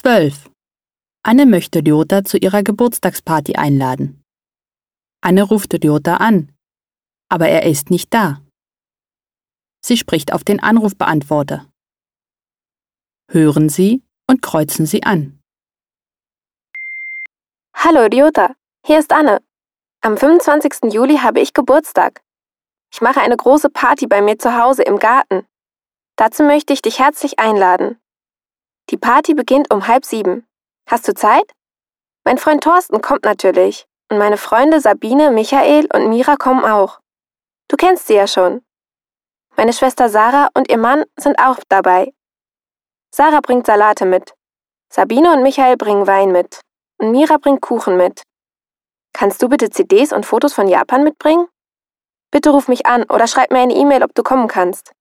12. Anne möchte Lyota zu ihrer Geburtstagsparty einladen. Anne ruft Lyota an, aber er ist nicht da. Sie spricht auf den Anrufbeantworter. Hören Sie und kreuzen Sie an. Hallo Lyota, hier ist Anne. Am 25. Juli habe ich Geburtstag. Ich mache eine große Party bei mir zu Hause im Garten. Dazu möchte ich dich herzlich einladen. Die Party beginnt um 6:30. Hast du Zeit? Mein Freund Thorsten kommt natürlich und meine Freunde Sabine, Michael und Mira kommen auch. Du kennst sie ja schon. Meine Schwester Sarah und ihr Mann sind auch dabei. Sarah bringt Salate mit. Sabine und Michael bringen Wein mit. Und Mira bringt Kuchen mit. Kannst du bitte CDs und Fotos von Japan mitbringen? Bitte ruf mich an oder schreib mir eine E-Mail, ob du kommen kannst.